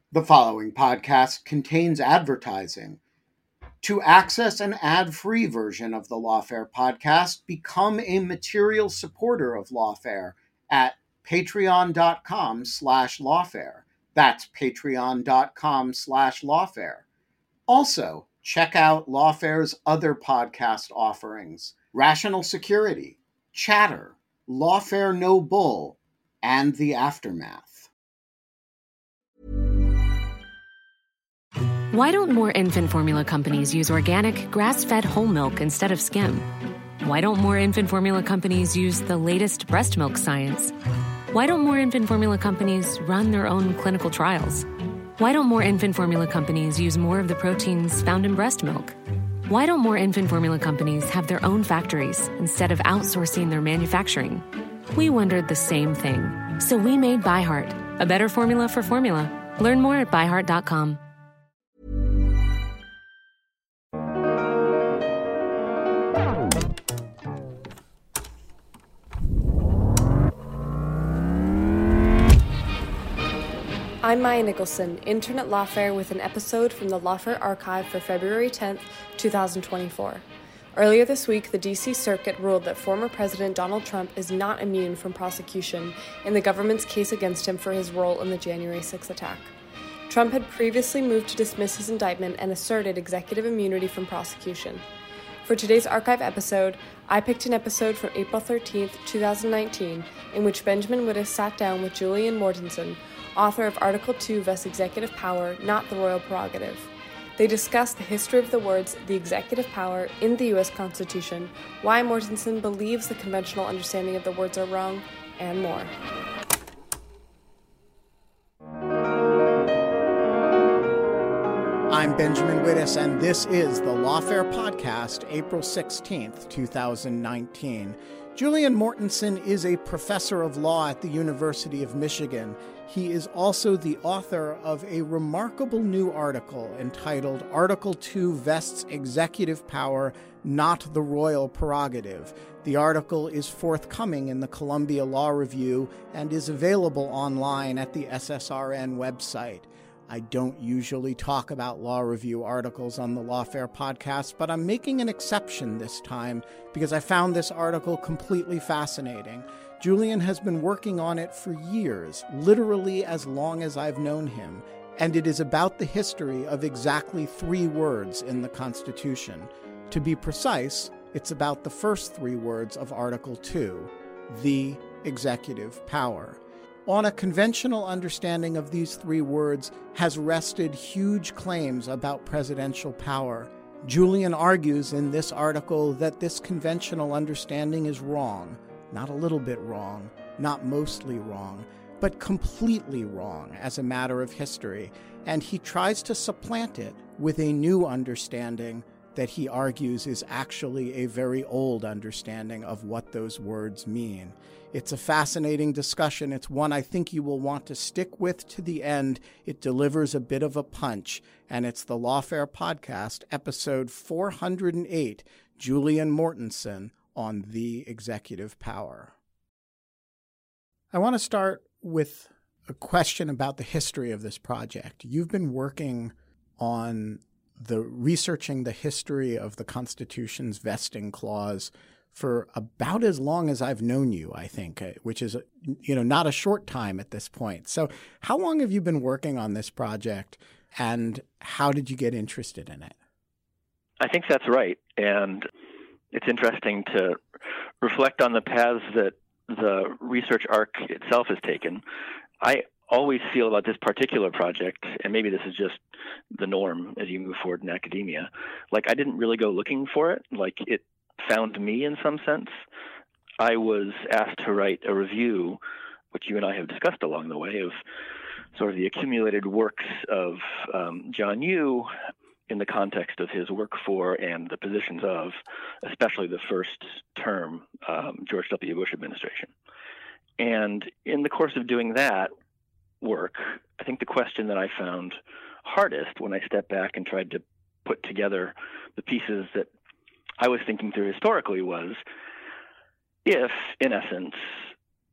The following podcast contains advertising. To access an ad-free version of the Lawfare podcast, become a material supporter of Lawfare at patreon.com/lawfare. That's patreon.com/lawfare. Also, check out Lawfare's other podcast offerings: Rational Security, Chatter, Lawfare No Bull, and The Aftermath. Why don't more infant formula companies use organic, grass-fed whole milk instead of skim? Why don't more infant formula companies use the latest breast milk science? Why don't more infant formula companies run their own clinical trials? Why don't more infant formula companies use more of the proteins found in breast milk? Why don't more infant formula companies have their own factories instead of outsourcing their manufacturing? We wondered the same thing. So we made ByHeart, a better formula for formula. Learn more at byheart.com. I'm Maya Nicholson, intern at Lawfare, with an episode from the Lawfare archive for February 10th, 2024. Earlier this week, the D.C. Circuit ruled that former President Donald Trump is not immune from prosecution in the government's case against him for his role in the January 6th attack. Trump had previously moved to dismiss his indictment and asserted executive immunity from prosecution. For today's archive episode, I picked an episode from April 13th, 2019, in which Benjamin Wittes sat down with Julian Mortensen, author of Article 2 vests executive power, not the royal prerogative. They discuss the history of the words the executive power in the U.S. Constitution, why Mortensen believes the conventional understanding of the words are wrong, and more. I'm Benjamin Wittes, and this is the Lawfare Podcast, April 16th, 2019. Julian Mortensen is a professor of law at the University of Michigan. He is also the author of a remarkable new article entitled Article 2 Vests Executive Power, Not the Royal Prerogative. The article is forthcoming in the Columbia Law Review and is available online at the SSRN website. I don't usually talk about law review articles on the Lawfare podcast, but I'm making an exception this time because I found this article completely fascinating. Julian has been working on it for years, literally as long as I've known him, and it is about the history of exactly 3 words in the Constitution. To be precise, it's about the first 3 words of Article 2, the executive power. On a conventional understanding of these 3 words has rested huge claims about presidential power. Julian argues in this article that this conventional understanding is wrong. Not a little bit wrong, not mostly wrong, but completely wrong as a matter of history. And he tries to supplant it with a new understanding that he argues is actually a very old understanding of what those words mean. It's a fascinating discussion. It's one I think you will want to stick with to the end. It delivers a bit of a punch, and it's the Lawfare Podcast, episode 408, Julian Mortensen on the executive power. I want to start with a question about the history of this project. You've been working on researching the history of the Constitution's vesting clause for about as long as I've known you, I think, which is, not a short time at this point. So how long have you been working on this project, and how did you get interested in it? I think that's right. And it's interesting to reflect on the paths that the research arc itself has taken. I always feel about this particular project, and maybe this is just the norm as you move forward in academia, like I didn't really go looking for it. Like it found me in some sense. I was asked to write a review, which you and I have discussed along the way, of sort of the accumulated works of John Yoo in the context of his work for and the positions of, especially the first term, George W. Bush administration. And in the course of doing that work, I think the question that I found hardest when I stepped back and tried to put together the pieces that I was thinking through historically was if, in essence,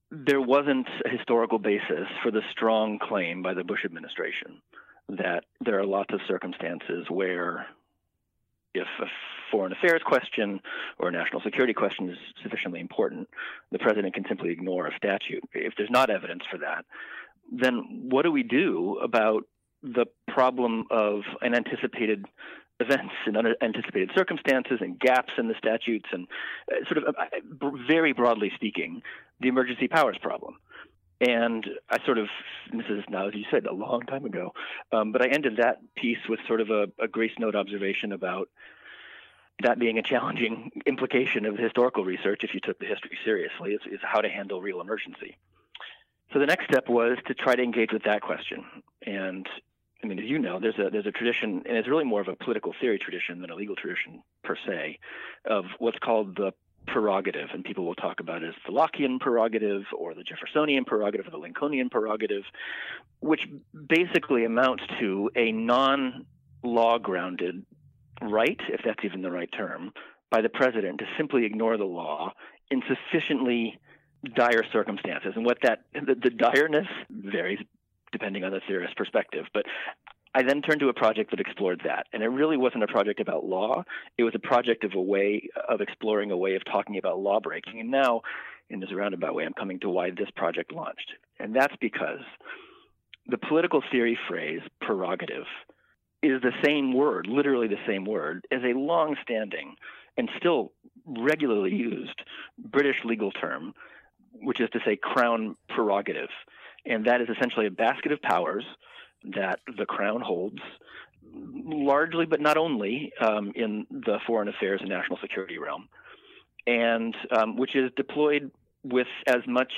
there wasn't a historical basis for the strong claim by the Bush administration that there are lots of circumstances where if a foreign affairs question or a national security question is sufficiently important, the president can simply ignore a statute. If there's not evidence for that, then what do we do about the problem of unanticipated events and unanticipated circumstances and gaps in the statutes and very broadly speaking, the emergency powers problem? And this is now, as you said, a long time ago, but I ended that piece with sort of a grace note observation about that being a challenging implication of historical research, if you took the history seriously, is how to handle real emergency. So the next step was to try to engage with that question. And I mean, as you know, there's a tradition, and it's really more of a political theory tradition than a legal tradition per se, of what's called the prerogative, and people will talk about it as the Lockean prerogative or the Jeffersonian prerogative or the Lincolnian prerogative, which basically amounts to a non-law grounded right, if that's even the right term, by the president to simply ignore the law in sufficiently dire circumstances. And what the direness varies depending on the theorist's perspective. But I then turned to a project that explored that. And it really wasn't a project about law. It was a project of exploring a way of talking about law breaking. And now, in this roundabout way, I'm coming to why this project launched. And that's because the political theory phrase prerogative is the same word, literally the same word, as a long-standing and still regularly used British legal term, which is to say crown prerogative. And that is essentially a basket of powers that the crown holds, largely but not only in the foreign affairs and national security realm, and which is deployed with as much,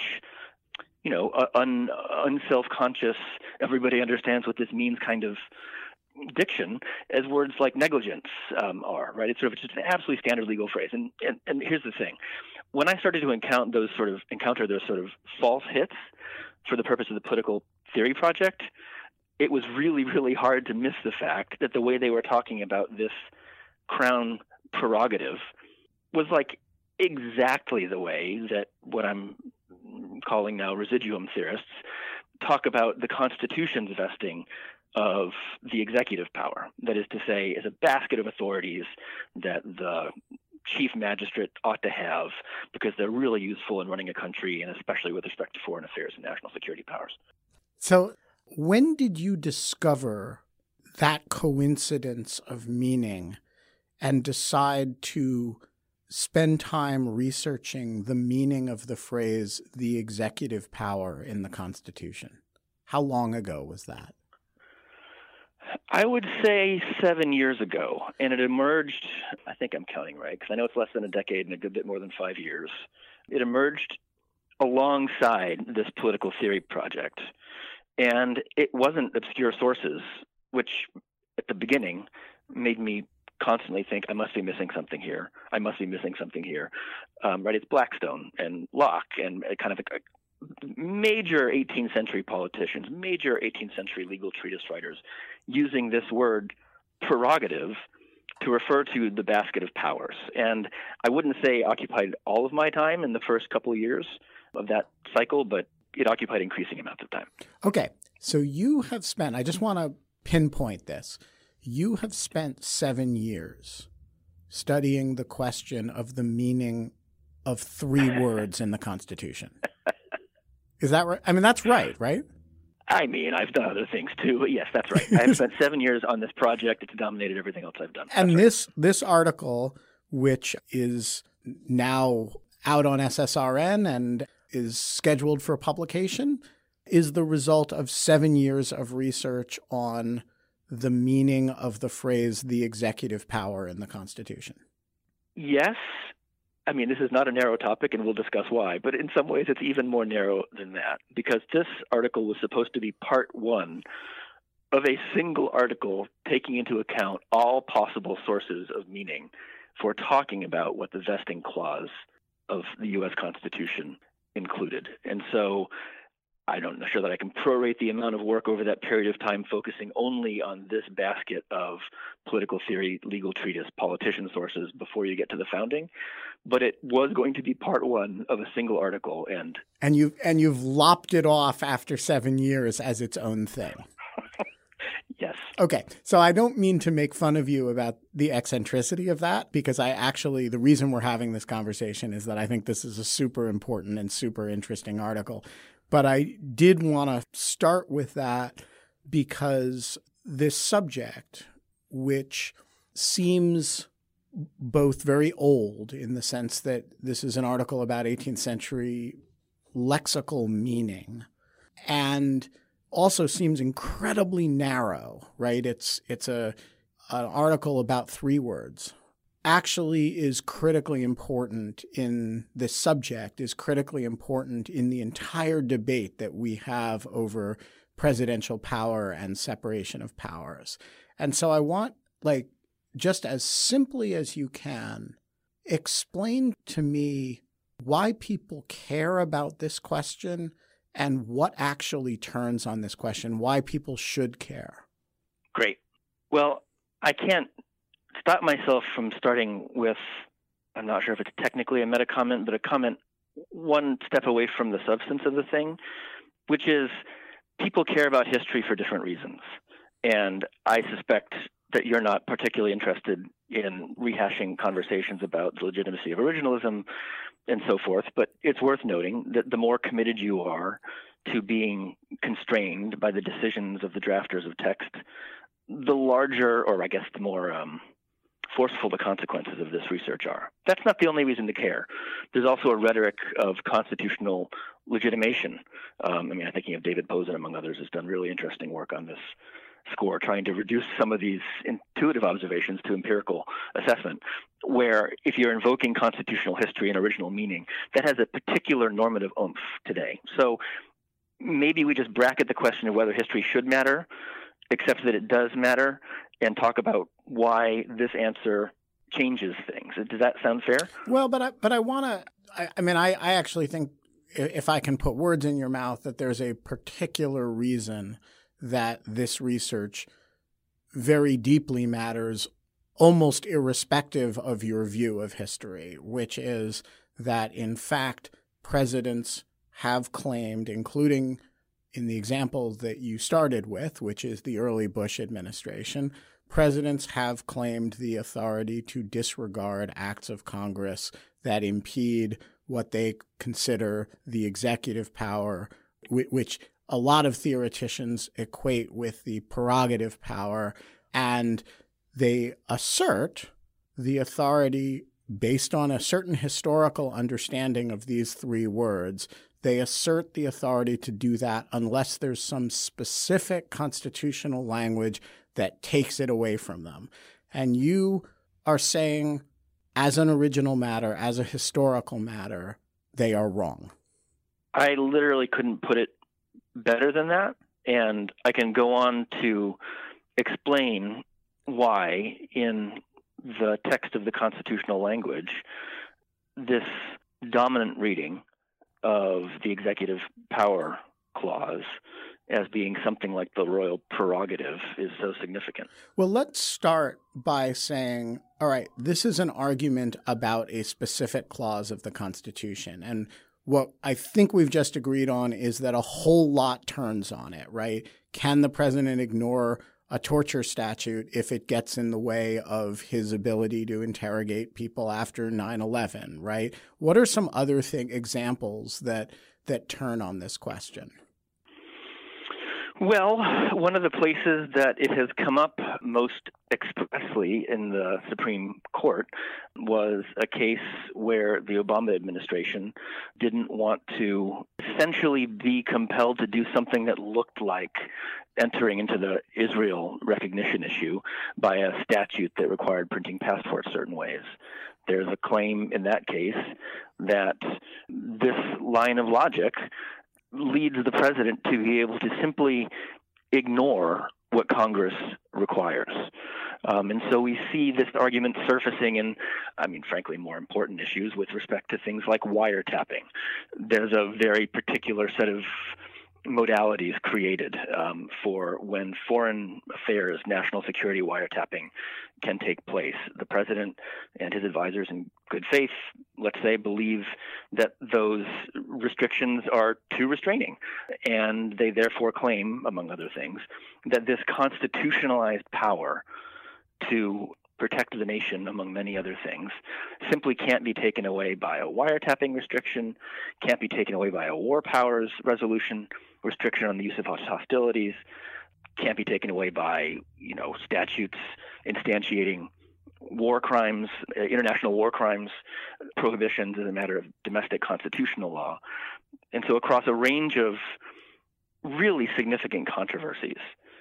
unself-conscious, everybody understands what this means kind of diction as words like negligence are, right? It's just an absolutely standard legal phrase. And here's the thing. When I started to encounter those sort of false hits for the purpose of the political theory project, it was really, really hard to miss the fact that the way they were talking about this crown prerogative was like exactly the way that what I'm calling now residuum theorists talk about the Constitution's vesting of the executive power. That is to say, is a basket of authorities that the chief magistrate ought to have because they're really useful in running a country, and especially with respect to foreign affairs and national security powers. So when did you discover that coincidence of meaning and decide to spend time researching the meaning of the phrase, the executive power in the Constitution? How long ago was that? I would say 7 years ago, and it emerged, I think I'm counting right, because I know it's less than a decade and a good bit more than 5 years. It emerged alongside this political theory project. And it wasn't obscure sources, which at the beginning made me constantly think, I must be missing something here. I must be missing something here. Right? It's Blackstone and Locke and kind of major 18th century politicians, major 18th century legal treatise writers using this word prerogative to refer to the basket of powers. And I wouldn't say occupied all of my time in the first couple of years of that cycle, but it occupied increasing amounts of time. Okay. So you have spent, I just want to pinpoint this, you have spent 7 years studying the question of the meaning of 3 words in the Constitution. Is that right? I mean, that's right? I mean, I've done other things too, but yes, that's right. I've spent 7 years on this project. It's dominated everything else I've done. And this article, which is now out on SSRN and is scheduled for publication, is the result of 7 years of research on the meaning of the phrase, the executive power in the Constitution. Yes. I mean, this is not a narrow topic, and we'll discuss why, but in some ways it's even more narrow than that, because this article was supposed to be part 1 of a single article taking into account all possible sources of meaning for talking about what the vesting clause of the U.S. Constitution included. And so I don't know sure that I can prorate the amount of work over that period of time focusing only on this basket of political theory, legal treatise, politician sources before you get to the founding. But it was going to be part one of a single article, and you've lopped it off after 7 years as its own thing. Yes. Okay. So I don't mean to make fun of you about the eccentricity of that, because the reason we're having this conversation is that I think this is a super important and super interesting article. But I did want to start with that because this subject, which seems both very old in the sense that this is an article about 18th century lexical meaning, and also seems incredibly narrow, right? It's an article about 3 words. Actually is critically important in this subject, is critically important in the entire debate that we have over presidential power and separation of powers. And so I want, just as simply as you can, explain to me why people care about this question and what actually turns on this question, why people should care. Great. Well, I can't stop myself from starting with, I'm not sure if it's technically a meta comment, but a comment one step away from the substance of the thing, which is people care about history for different reasons. And I suspect that you're not particularly interested in rehashing conversations about the legitimacy of originalism and so forth, but it's worth noting that the more committed you are to being constrained by the decisions of the drafters of text, the larger, or I guess the more forceful the consequences of this research are. That's not the only reason to care. There's also a rhetoric of constitutional legitimation. I'm thinking of David Posen, among others, has done really interesting work on this score, trying to reduce some of these intuitive observations to empirical assessment, where if you're invoking constitutional history and original meaning, that has a particular normative oomph today. So maybe we just bracket the question of whether history should matter, accept that it does matter, and talk about why this answer changes things. Does that sound fair? Well, but I want to, I actually think, if I can put words in your mouth, that there's a particular reason that this research very deeply matters, almost irrespective of your view of history, which is that, in fact, presidents have claimed, including in the example that you started with, which is the early Bush administration, presidents have claimed the authority to disregard acts of Congress that impede what they consider the executive power, which a lot of theoreticians equate with the prerogative power, and they assert the authority based on a certain historical understanding of these 3 words. They assert the authority to do that unless there's some specific constitutional language that takes it away from them. And you are saying, as an original matter, as a historical matter, they are wrong. I literally couldn't put it better than that, and I can go on to explain why in the text of the constitutional language this dominant reading of the executive power clause as being something like the royal prerogative is so significant. Well, let's start by saying, all right, this is an argument about a specific clause of the Constitution, and what I think we've just agreed on is that a whole lot turns on it, right? Can the president ignore a torture statute if it gets in the way of his ability to interrogate people after 9/11, right? What are some other examples that turn on this question? Well, one of the places that it has come up most expressly in the Supreme Court was a case where the Obama administration didn't want to essentially be compelled to do something that looked like entering into the Israel recognition issue by a statute that required printing passports certain ways. There's a claim in that case that this line of logic leads the president to be able to simply ignore what Congress requires. And so we see this argument surfacing in, frankly, more important issues with respect to things like wiretapping. There's a very particular set of modalities created for when foreign affairs, national security wiretapping can take place. The president and his advisors in good faith, let's say, believe that those restrictions are too restraining. And they therefore claim, among other things, that this constitutionalized power to protect the nation, among many other things, simply can't be taken away by a wiretapping restriction, can't be taken away by a war powers resolution, restriction on the use of hostilities, can't be taken away by, statutes instantiating war crimes, international war crimes, prohibitions as a matter of domestic constitutional law. And so across a range of really significant controversies,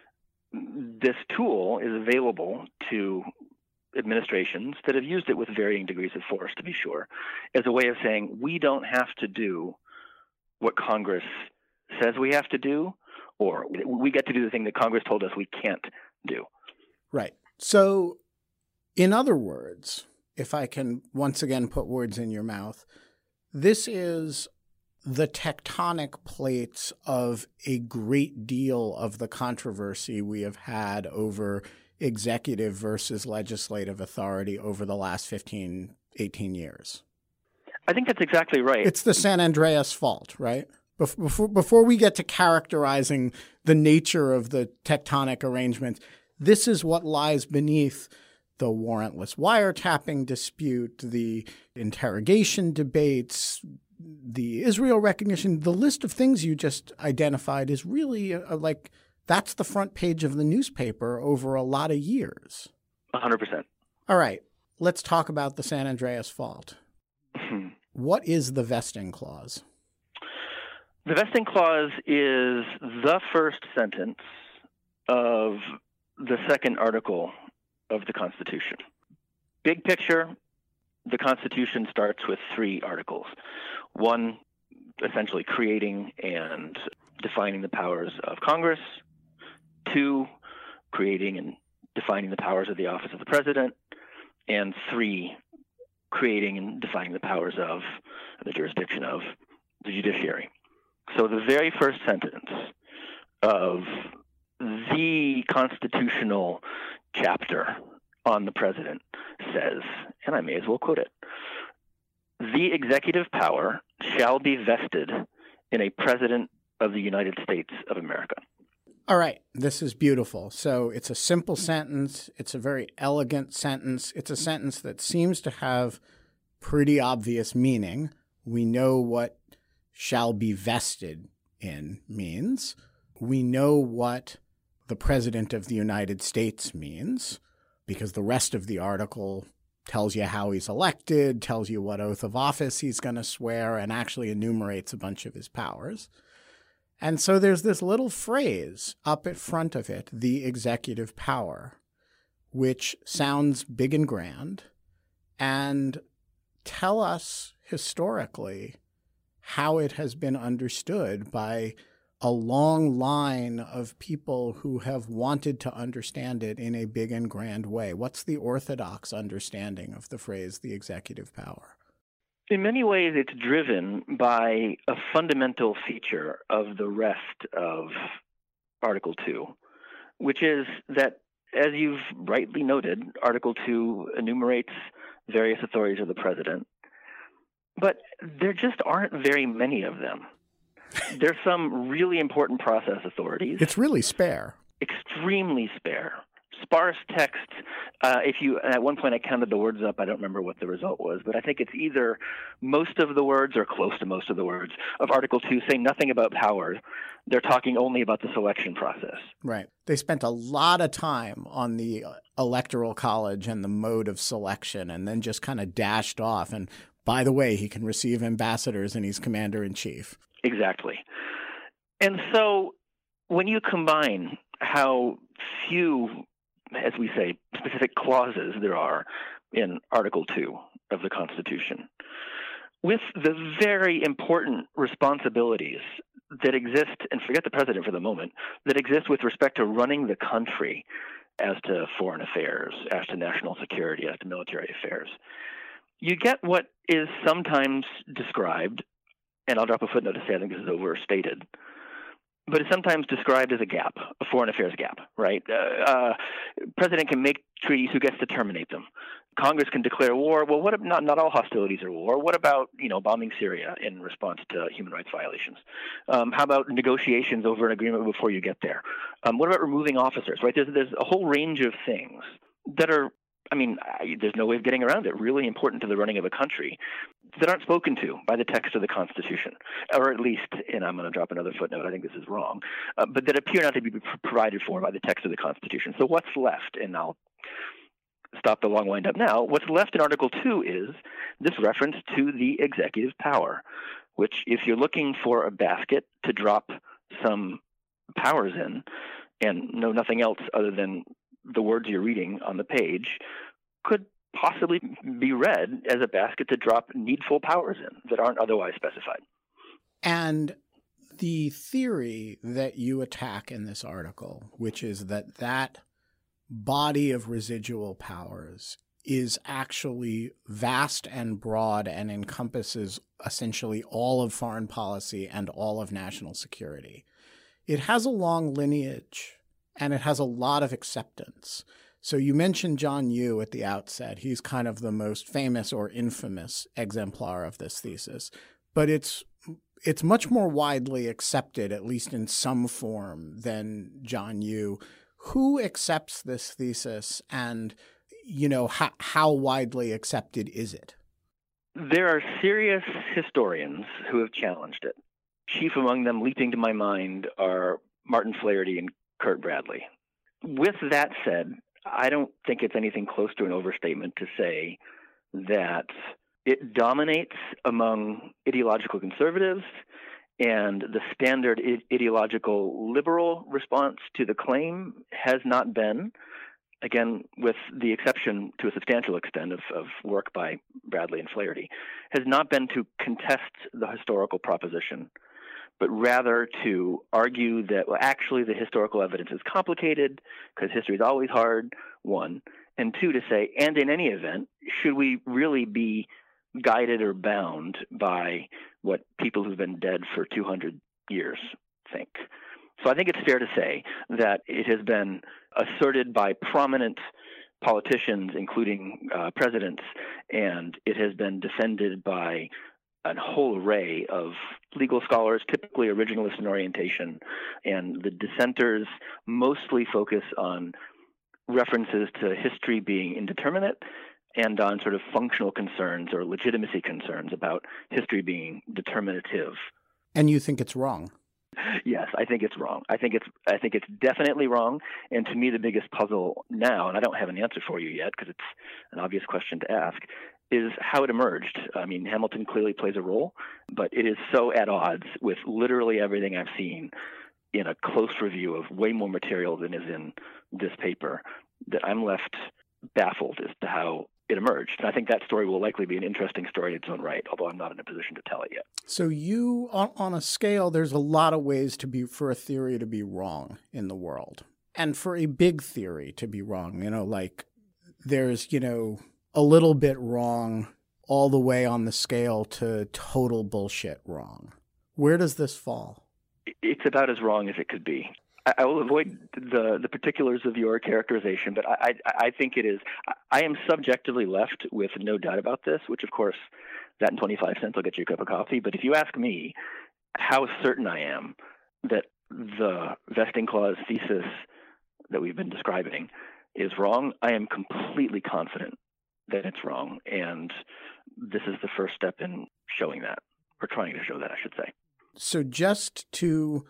this tool is available to administrations that have used it with varying degrees of force, to be sure, as a way of saying, we don't have to do what Congress says we have to do, or we get to do the thing that Congress told us we can't do. Right. So, in other words, if I can once again put words in your mouth, this is the tectonic plates of a great deal of the controversy we have had over executive versus legislative authority over the last 15, 18 years. I think that's exactly right. It's the San Andreas fault, right? Before we get to characterizing the nature of the tectonic arrangements, this is what lies beneath the warrantless wiretapping dispute, the interrogation debates, the Israel recognition. The list of things you just identified is really that's the front page of the newspaper over a lot of years. 100%. All right. Let's talk about the San Andreas fault. What is the vesting clause? The vesting clause is the first sentence of the second article of the Constitution. Big picture, the Constitution starts with 3 articles. 1, essentially creating and defining the powers of Congress. 2, creating and defining the powers of the office of the president. And 3, creating and defining the powers of the jurisdiction of the judiciary. So the very first sentence of the constitutional chapter on the president says, and I may as well quote it, "The executive power shall be vested in a president of the United States of America." All right. This is beautiful. So it's a simple sentence. It's a very elegant sentence. It's a sentence that seems to have pretty obvious meaning. We know what shall be vested in means. We know what the President of the United States means because the rest of the article tells you how he's elected, tells you what oath of office he's going to swear, and actually enumerates a bunch of his powers. And so there's this little phrase up at front of it, the executive power, which sounds big and grand. And tell us historically how it has been understood by a long line of people who have wanted to understand it in a big and grand way. What's the orthodox understanding of the phrase, the executive power? In many ways, it's driven by a fundamental feature of the rest of Article 2, which is that, as you've rightly noted, Article 2 enumerates various authorities of the president, but there just aren't very many of them. There's some really important process authorities. It's really spare. Extremely spare. Sparse text. At one point I counted the words up. I don't remember what the result was, but I think it's either most of the words or close to most of the words of Article 2 say nothing about power. They're talking only about the selection process. Right. They spent a lot of time on the Electoral College and the mode of selection and then just kind of dashed off. And by the way, he can receive ambassadors and he's commander-in-chief. Exactly. And so when you combine how few, as we say, specific clauses there are in Article 2 of the Constitution, with the very important responsibilities that exist, and forget the president for the moment, that exist with respect to running the country as to foreign affairs, as to national security, as to military affairs, you get what is sometimes described, and I'll drop a footnote to say I think this is overstated, but it's sometimes described as a gap, a foreign affairs gap, right? President can make treaties, who gets to terminate them? Congress can declare war. Well, what? Not all hostilities are war. What about bombing Syria in response to human rights violations? How about negotiations over an agreement before you get there? What about removing officers? Right? There's a whole range of things that are. There's no way of getting around it. Really important to the running of a country that aren't spoken to by the text of the Constitution, or at least, and I'm going to drop another footnote, I think this is wrong, but that appear not to be provided for by the text of the Constitution. So what's left, and I'll stop the long wind-up now, what's left in Article 2 is this reference to the executive power, which if you're looking for a basket to drop some powers in and know nothing else other than the words you're reading on the page, could possibly be read as a basket to drop needful powers in that aren't otherwise specified. And the theory that you attack in this article, which is that body of residual powers is actually vast and broad and encompasses essentially all of foreign policy and all of national security. It has a long lineage and it has a lot of acceptance. So you mentioned John Yoo at the outset. He's kind of the most famous or infamous exemplar of this thesis. But it's much more widely accepted, at least in some form, than John Yoo. Who accepts this thesis, and how widely accepted is it? There are serious historians who have challenged it. Chief among them, leaping to my mind, are Martin Flaherty and Kurt Bradley. With that said, I don't think it's anything close to an overstatement to say that it dominates among ideological conservatives, and the standard ideological liberal response to the claim has not been, again, with the exception to a substantial extent of work by Bradley and Flaherty, has not been to contest the historical proposition, but rather to argue that, well, actually the historical evidence is complicated because history is always hard, one, and two, to say, and in any event, should we really be guided or bound by what people who've been dead for 200 years think? So I think it's fair to say that it has been asserted by prominent politicians, including presidents, and it has been defended by a whole array of legal scholars, typically originalist in orientation, and the dissenters mostly focus on references to history being indeterminate and on sort of functional concerns or legitimacy concerns about history being determinative. And you think it's wrong? Yes, I think it's wrong. I think it's definitely wrong. And to me, the biggest puzzle now, and I don't have an answer for you yet because it's an obvious question to ask, is how it emerged. I mean, Hamilton clearly plays a role, but it is so at odds with literally everything I've seen in a close review of way more material than is in this paper that I'm left baffled as to how it emerged. And I think that story will likely be an interesting story in its own right, although I'm not in a position to tell it yet. So you, on a scale, there's a lot of ways for a theory to be wrong in the world. And for a big theory to be wrong, like there's, a little bit wrong all the way on the scale to total bullshit wrong. Where does this fall? It's about as wrong as it could be. I will avoid the particulars of your characterization, but I think it is. I am subjectively left with no doubt about this, which, of course, that and 25 cents will get you a cup of coffee. But if you ask me how certain I am that the vesting clause thesis that we've been describing is wrong, I am completely confident that it's wrong. And this is the first step in showing that, or trying to show that, I should say. So just to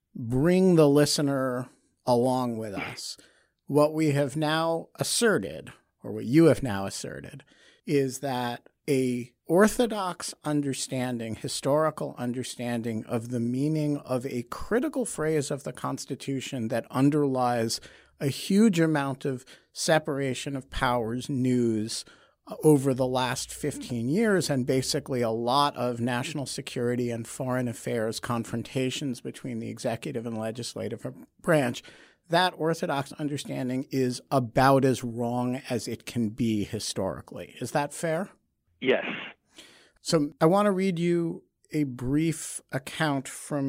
bring the listener along with us, what we have now asserted, or what you have now asserted, is that a orthodox understanding, historical understanding of the meaning of a critical phrase of the Constitution that underlies a huge amount of separation of powers news over the last 15 years, and basically a lot of national security and foreign affairs confrontations between the executive and legislative branch, that orthodox understanding is about as wrong as it can be historically. Is that fair? Yes. So I want to read you a brief account from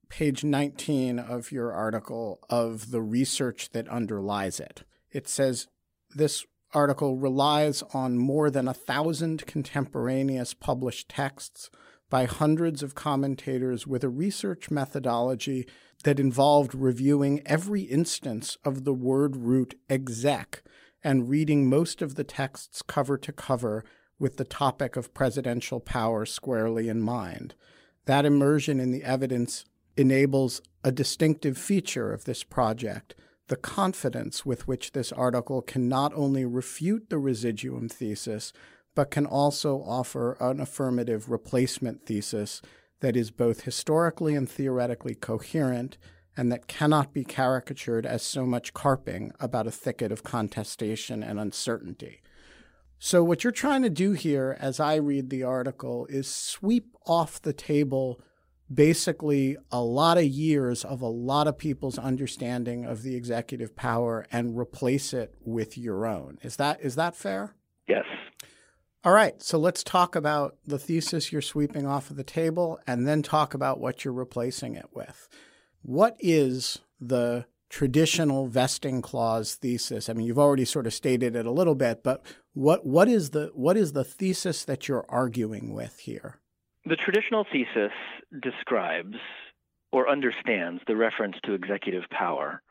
page 19 of your article of the research that underlies it. It says this article relies on more than 1,000 contemporaneous published texts by hundreds of commentators with a research methodology that involved reviewing every instance of the word root exec and reading most of the texts cover to cover with the topic of presidential power squarely in mind. That immersion in the evidence enables a distinctive feature of this project, the confidence with which this article can not only refute the residuum thesis, but can also offer an affirmative replacement thesis that is both historically and theoretically coherent and that cannot be caricatured as so much carping about a thicket of contestation and uncertainty. So what you're trying to do here, as I read the article, is sweep off the table basically a lot of years of a lot of people's understanding of the executive power and replace it with your own. Is that fair? Yes. All right, so let's talk about the thesis you're sweeping off of the table and then talk about what you're replacing it with. What is the traditional vesting clause thesis? I mean, you've already sort of stated it a little bit, but what is the thesis that you're arguing with here? The traditional thesis describes or understands the reference to executive power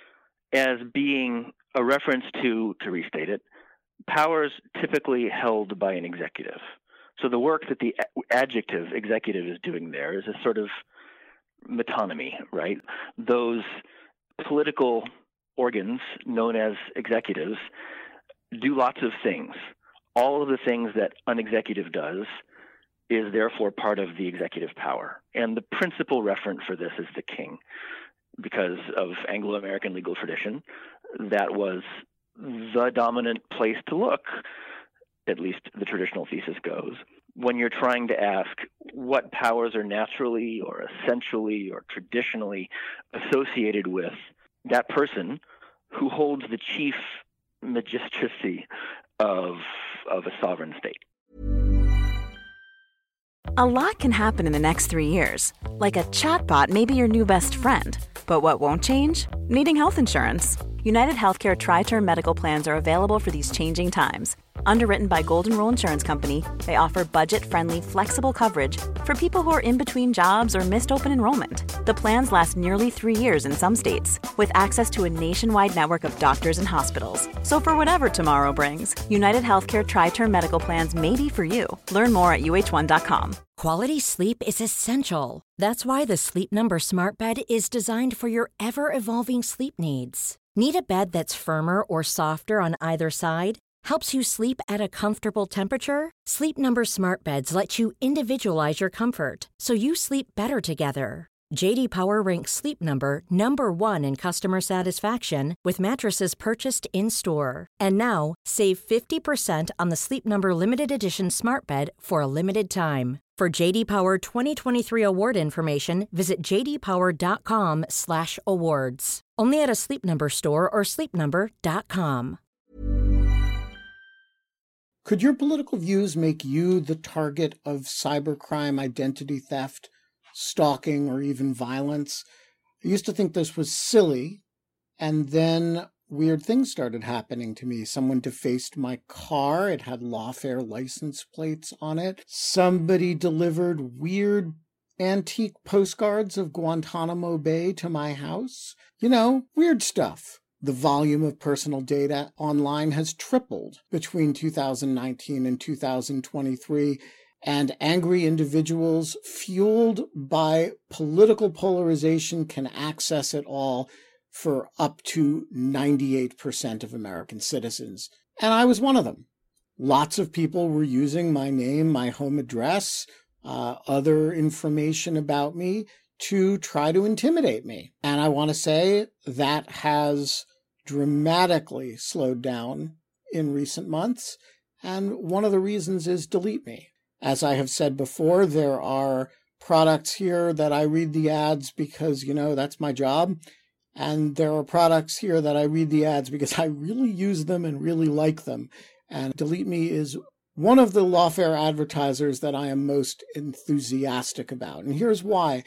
as being a reference to restate it, powers typically held by an executive. So the work that the adjective executive is doing there is a sort of metonymy, right? Those political organs known as executives do lots of things. All of the things that an executive does is therefore part of the executive power. And the principal referent for this is the king. Because of Anglo-American legal tradition, that was the dominant place to look, at least the traditional thesis goes, when you're trying to ask what powers are naturally or essentially or traditionally associated with that person who holds the chief magistracy of a sovereign state. A lot can happen in the next 3 years. Like a chatbot may be your new best friend. But what won't change? Needing health insurance. United Healthcare Tri-Term Medical Plans are available for these changing times. Underwritten by Golden Rule Insurance Company, they offer budget-friendly, flexible coverage for people who are in between jobs or missed open enrollment. The plans last nearly 3 years in some states, with access to a nationwide network of doctors and hospitals. So for whatever tomorrow brings, United Healthcare Tri-Term Medical Plans may be for you. Learn more at uh1.com. Quality sleep is essential. That's why the Sleep Number Smart Bed is designed for your ever-evolving sleep needs. Need a bed that's firmer or softer on either side? Helps you sleep at a comfortable temperature? Sleep Number Smart Beds let you individualize your comfort, so you sleep better together. J.D. Power ranks Sleep Number number 1 in customer satisfaction with mattresses purchased in-store. And now, save 50% on the Sleep Number Limited Edition Smart Bed for a limited time. For J.D. Power 2023 award information, visit jdpower.com/awards. Only at a Sleep Number store or sleepnumber.com. Could your political views make you the target of cybercrime, identity theft, stalking, or even violence? I used to think this was silly, and then weird things started happening to me. Someone defaced my car. It had lawfare license plates on it. Somebody delivered weird antique postcards of Guantanamo Bay to my house. You know, weird stuff. The volume of personal data online has tripled between 2019 and 2023, and angry individuals fueled by political polarization can access it all for up to 98% of American citizens. And I was one of them. Lots of people were using my name, my home address, other information about me to try to intimidate me. And I want to say that has dramatically slowed down in recent months. And one of the reasons is Delete Me. As I have said before, there are products here that I read the ads because, that's my job. And there are products here that I read the ads because I really use them and really like them. And Delete Me is one of the Lawfare advertisers that I am most enthusiastic about. And here's why.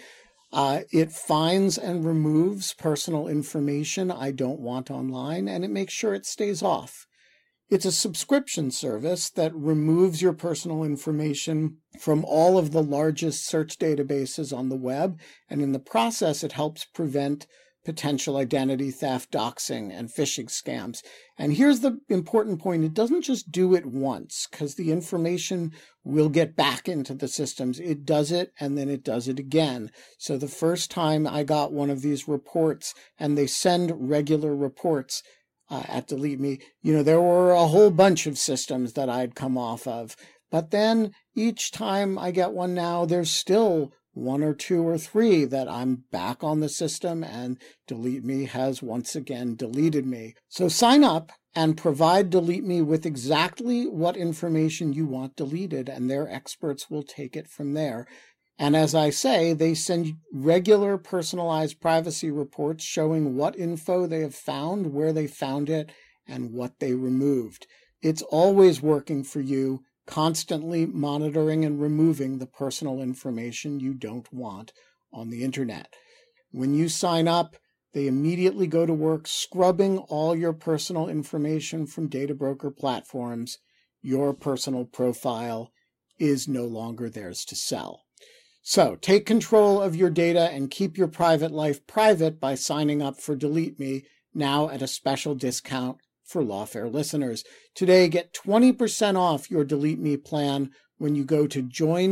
It finds and removes personal information I don't want online, and it makes sure it stays off. It's a subscription service that removes your personal information from all of the largest search databases on the web, and in the process, it helps prevent potential identity theft, doxing, and phishing scams. And here's the important point. It doesn't just do it once, because the information will get back into the systems. It does it, and then it does it again. So the first time I got one of these reports, and they send regular reports at Delete Me, there were a whole bunch of systems that I'd come off of. But then each time I get one now, there's still one or two or three that I'm back on the system, and Delete Me has once again deleted me. So sign up and provide Delete Me with exactly what information you want deleted, and their experts will take it from there. And as I say, they send regular personalized privacy reports showing what info they have found, where they found it, and what they removed. It's always working for you, constantly monitoring and removing the personal information you don't want on the internet. When you sign up, they immediately go to work scrubbing all your personal information from data broker platforms. Your personal profile is no longer theirs to sell. So take control of your data and keep your private life private by signing up for Delete Me, now at a special discount for Lawfare listeners. Today, get 20% off your Delete Me plan when you go to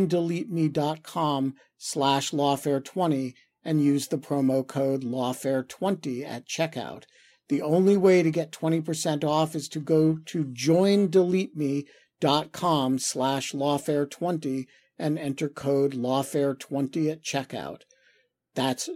joindeleteme.com/lawfare20 and use the promo code lawfare20 at checkout. The only way to get 20% off is to go to joindeleteme.com/lawfare20 and enter code lawfare20 at checkout. That's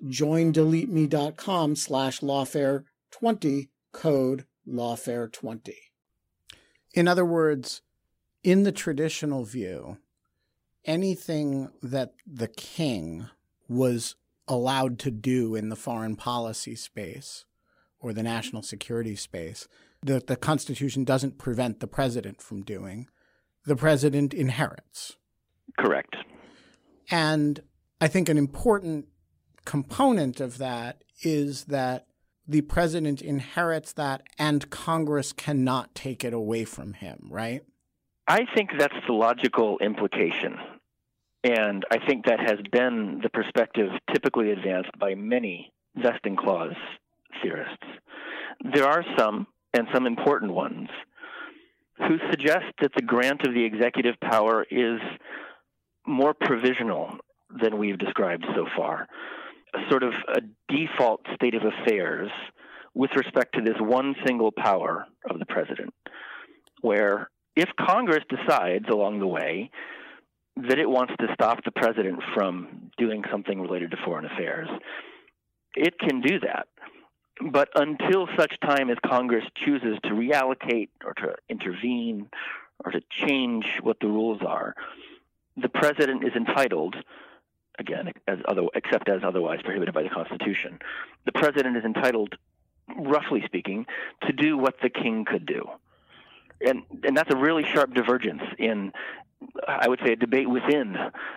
joindeleteme.com/lawfare20, code lawfare20. In other words, in the traditional view, anything that the king was allowed to do in the foreign policy space or the national security space, that the Constitution doesn't prevent the president from doing, the president inherits. Correct. And I think an important component of that is that the president inherits that and Congress cannot take it away from him, right? I think that's the logical implication. And I think that has been the perspective typically advanced by many vesting clause theorists. There are some, and some important ones, who suggest that the grant of the executive power is more provisional than we've described so far, a sort of a default state of affairs with respect to this one single power of the president, where if Congress decides along the way that it wants to stop the president from doing something related to foreign affairs, it can do that. But until such time as Congress chooses to reallocate or to intervene or to change what the rules are, the president is entitled, again, except as otherwise prohibited by the Constitution, the president is entitled, roughly speaking, to do what the king could do. And that's a really sharp divergence in, I would say, a debate within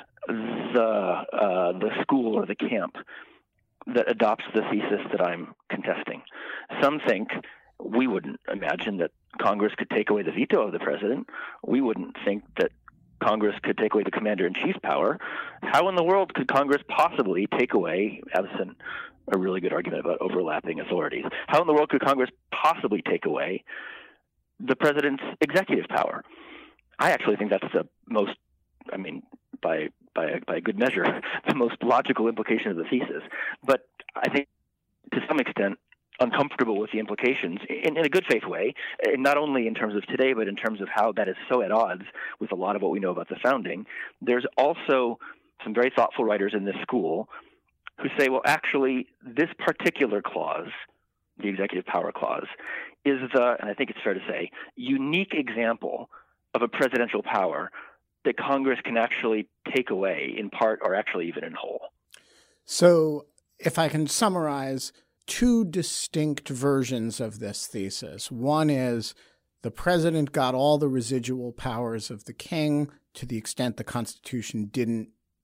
the school or the camp that adopts the thesis that I'm contesting. Some think we wouldn't imagine that Congress could take away the veto of the president. We wouldn't think that Congress could take away the commander-in-chief's power. How in the world could Congress possibly take away, absent a really good argument about overlapping authorities, how in the world could Congress possibly take away the president's executive power? I actually think that's the most, by a good measure, the most logical implication of the thesis. But I think, to some extent, uncomfortable with the implications in a good faith way, and not only in terms of today, but in terms of how that is so at odds with a lot of what we know about the founding. There's also some very thoughtful writers in this school who say, well, actually, this particular clause, the executive power clause, is the, and I think it's fair to say, unique example of a presidential power that Congress can actually take away in part or actually even in whole. So if I can summarize two distinct versions of this thesis. One is the president got all the residual powers of the king to the extent the Constitution didn't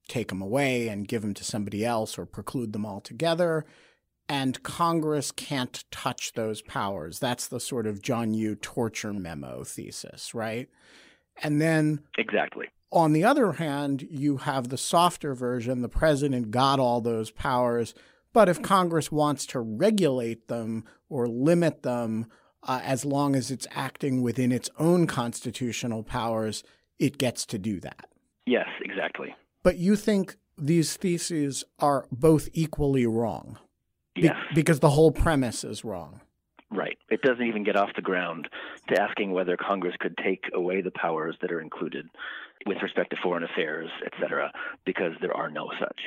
take them away and give them to somebody else or preclude them altogether. And Congress can't touch those powers. That's the sort of John Yoo torture memo thesis, right? And then exactly. On the other hand, you have the softer version. The president got all those powers, but if Congress wants to regulate them or limit them, as long as it's acting within its own constitutional powers, it gets to do that. Yes, exactly. But you think these theses are both equally wrong? Yes. Because the whole premise is wrong. Right. It doesn't even get off the ground to asking whether Congress could take away the powers that are included with respect to foreign affairs, et cetera, because there are no such.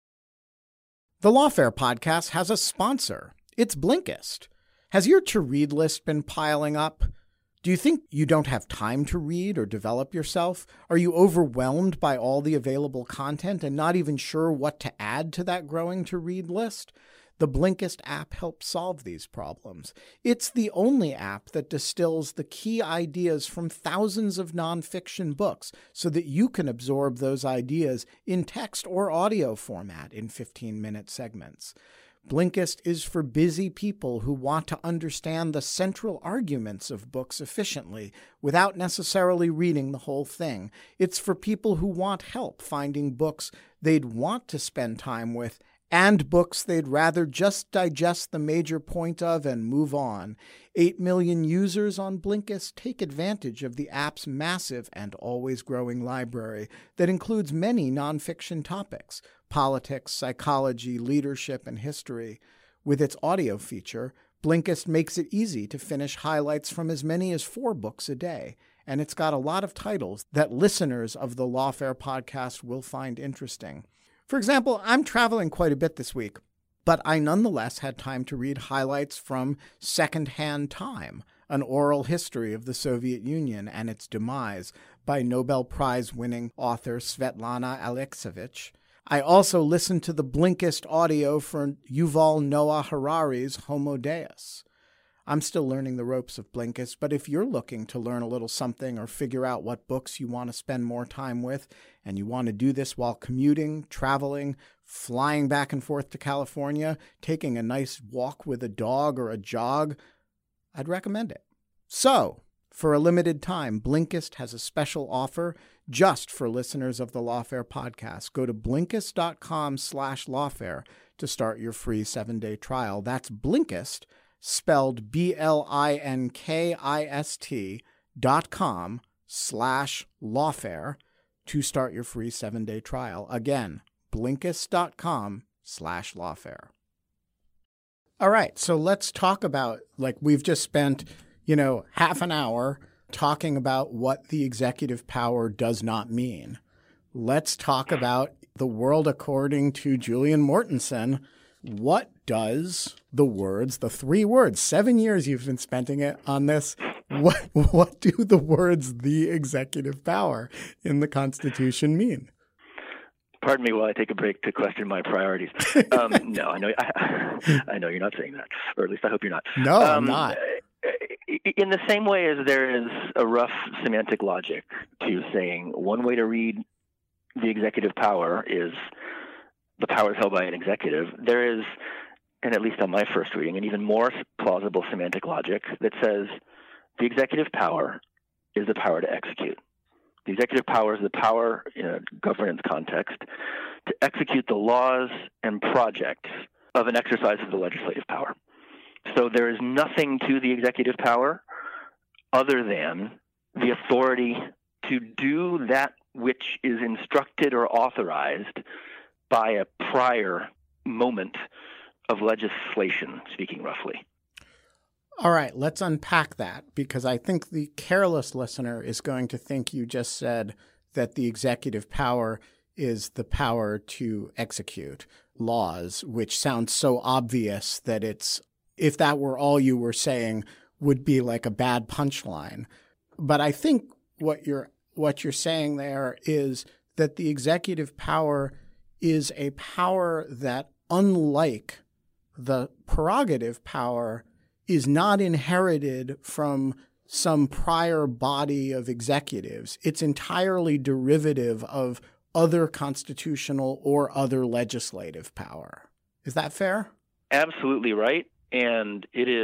The Lawfare podcast has a sponsor. It's Blinkist. Has your to-read list been piling up? Do you think you don't have time to read or develop yourself? Are you overwhelmed by all the available content and not even sure what to add to that growing to-read list? The Blinkist app helps solve these problems. It's the only app that distills the key ideas from thousands of nonfiction books so that you can absorb those ideas in text or audio format in 15-minute segments. Blinkist is for busy people who want to understand the central arguments of books efficiently without necessarily reading the whole thing. It's for people who want help finding books they'd want to spend time with and books they'd rather just digest the major point of and move on. 8 million users on Blinkist take advantage of the app's massive and always growing library that includes many nonfiction topics: politics, psychology, leadership, and history. With its audio feature, Blinkist makes it easy to finish highlights from as many as 4 books a day, and it's got a lot of titles that listeners of the Lawfare podcast will find interesting. For example, I'm traveling quite a bit this week, but I nonetheless had time to read highlights from Secondhand Time, an oral history of the Soviet Union and its demise by Nobel Prize-winning author Svetlana Alexievich. I also listened to the Blinkist audio for Yuval Noah Harari's Homo Deus. I'm still learning the ropes of Blinkist, but if you're looking to learn a little something or figure out what books you want to spend more time with, and you want to do this while commuting, traveling, flying back and forth to California, taking a nice walk with a dog or a jog, I'd recommend it. So, for a limited time, Blinkist has a special offer just for listeners of the Lawfare podcast. Go to Blinkist.com/Lawfare to start your free 7-day trial. That's Blinkist, spelled BLINKIST.com/Lawfare to start your free 7-day trial. Again, Blinkist.com/Lawfare. All right, so let's talk about, we've just spent, half an hour talking about what the executive power does not mean. Let's talk about the world according to Julian Mortensen. What does the 3 words, 7 years you've been spending it on this, what do the words the executive power in the Constitution mean? Pardon me while I take a break to question my priorities. No, I know you're not saying that, or at least I hope you're not. No, I'm not. In the same way as there is a rough semantic logic to saying one way to read the executive power is the powers held by an executive, there is, and at least on my first reading, an even more plausible semantic logic that says the executive power is the power to execute. The executive power is the power, in a governance context, to execute the laws and projects of an exercise of the legislative power. So there is nothing to the executive power other than the authority to do that which is instructed or authorized by a prior moment of legislation, speaking roughly. All right, let's unpack that, because I think the careless listener is going to think you just said that the executive power is the power to execute laws, which sounds so obvious that if that were all you were saying, would be like a bad punchline. But I think what you're saying there is that the executive power is a power that, unlike the prerogative power, is not inherited from some prior body of executives. It's entirely derivative of other constitutional or other legislative power. Is that fair? Absolutely right. And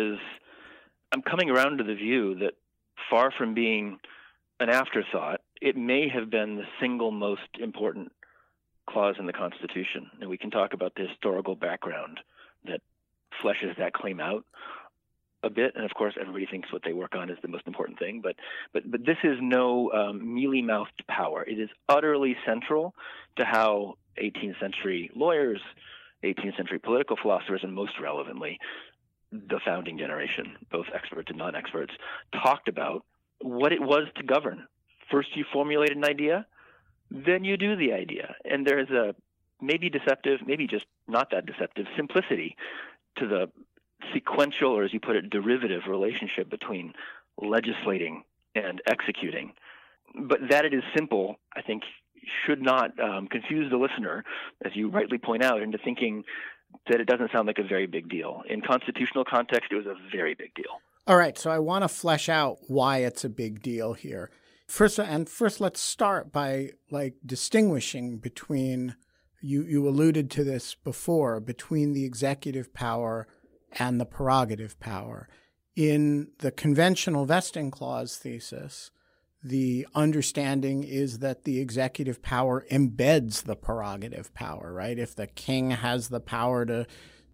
I'm coming around to the view that far from being an afterthought, it may have been the single most important clause in the Constitution. And we can talk about the historical background that fleshes that claim out a bit. And of course, everybody thinks what they work on is the most important thing. But this is no mealy-mouthed power. It is utterly central to how 18th century lawyers, 18th century political philosophers, and most relevantly, the founding generation, both experts and non-experts, talked about what it was to govern. First, you formulate an idea, then you do the idea. And there is a maybe deceptive, maybe just not that deceptive simplicity to the sequential, or as you put it, derivative relationship between legislating and executing. But that it is simple, I think, should not confuse the listener, as you rightly point out, into thinking that it doesn't sound like a very big deal. In constitutional context, it was a very big deal. All right, so I want to flesh out why it's a big deal here. First, let's start by distinguishing between, you alluded to this before, between the executive power and the prerogative power. In the conventional vesting clause thesis, the understanding is that the executive power embeds the prerogative power, right? If the king has the power to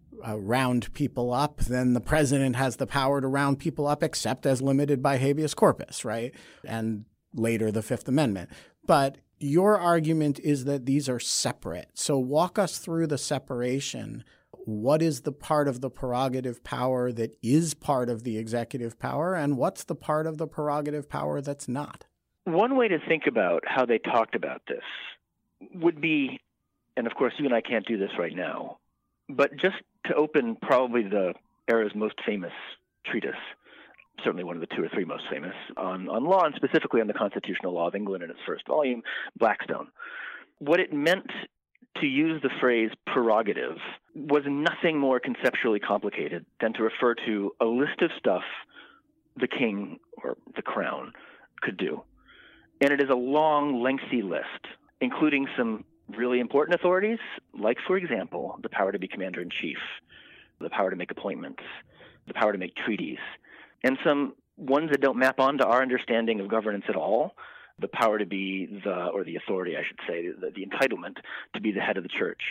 round people up, then the president has the power to round people up, except as limited by habeas corpus, right? And later, the Fifth Amendment. But your argument is that these are separate. So walk us through the separation. What is the part of the prerogative power that is part of the executive power, and what's the part of the prerogative power that's not? One way to think about how they talked about this would be, and of course you and I can't do this right now, but just to open probably the era's most famous treatise, certainly one of the two or three most famous, on law, and specifically on the constitutional law of England in its first volume, Blackstone. What it meant to use the phrase prerogative was nothing more conceptually complicated than to refer to a list of stuff the king or the crown could do. And it is a long, lengthy list, including some really important authorities, like, for example, the power to be commander-in-chief, the power to make appointments, the power to make treaties, and some ones that don't map onto our understanding of governance at all, the power to be the authority, I should say, the entitlement to be the head of the church.